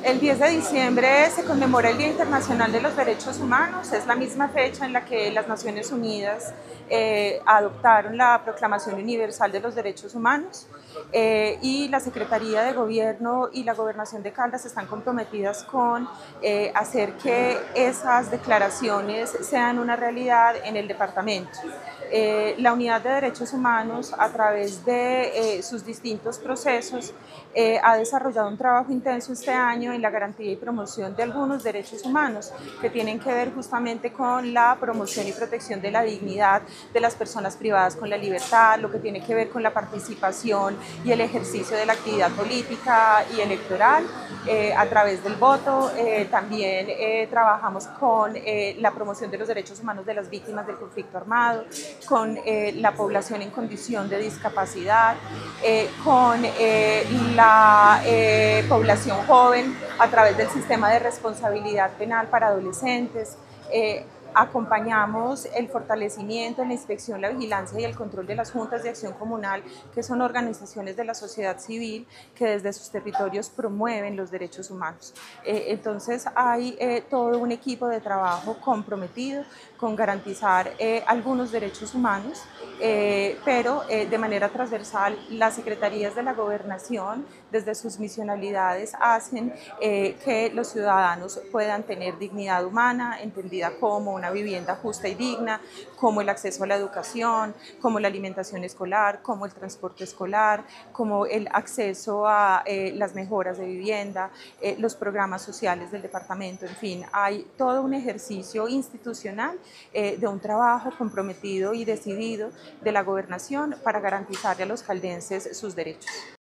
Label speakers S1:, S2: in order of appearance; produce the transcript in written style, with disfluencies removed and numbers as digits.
S1: El 10 de diciembre se conmemora el Día Internacional de los Derechos Humanos. Es la misma fecha en la que las Naciones Unidas adoptaron la Proclamación Universal de los Derechos Humanos y la Secretaría de Gobierno y la Gobernación de Caldas están comprometidas con hacer que esas declaraciones sean una realidad en el departamento. La Unidad de Derechos Humanos, a través de sus distintos procesos, ha desarrollado un trabajo intenso este año en la garantía y promoción de algunos derechos humanos que tienen que ver justamente con la promoción y protección de la dignidad de las personas privadas con la libertad, lo que tiene que ver con la participación y el ejercicio de la actividad política y electoral a través del voto. También trabajamos con la promoción de los derechos humanos de las víctimas del conflicto armado, con la población en condición de discapacidad, con la población joven a través del sistema de responsabilidad penal para adolescentes. Acompañamos el fortalecimiento en la inspección, la vigilancia y el control de las juntas de acción comunal, que son organizaciones de la sociedad civil que desde sus territorios promueven los derechos humanos. Entonces hay todo un equipo de trabajo comprometido con garantizar algunos derechos humanos, pero de manera transversal las secretarías de la gobernación desde sus misionalidades hacen que los ciudadanos puedan tener dignidad humana, entendida como una vivienda justa y digna, como el acceso a la educación, como la alimentación escolar, como el transporte escolar, como el acceso a las mejoras de vivienda, los programas sociales del departamento. En fin, hay todo un ejercicio institucional de un trabajo comprometido y decidido de la gobernación para garantizarle a los caldenses sus derechos.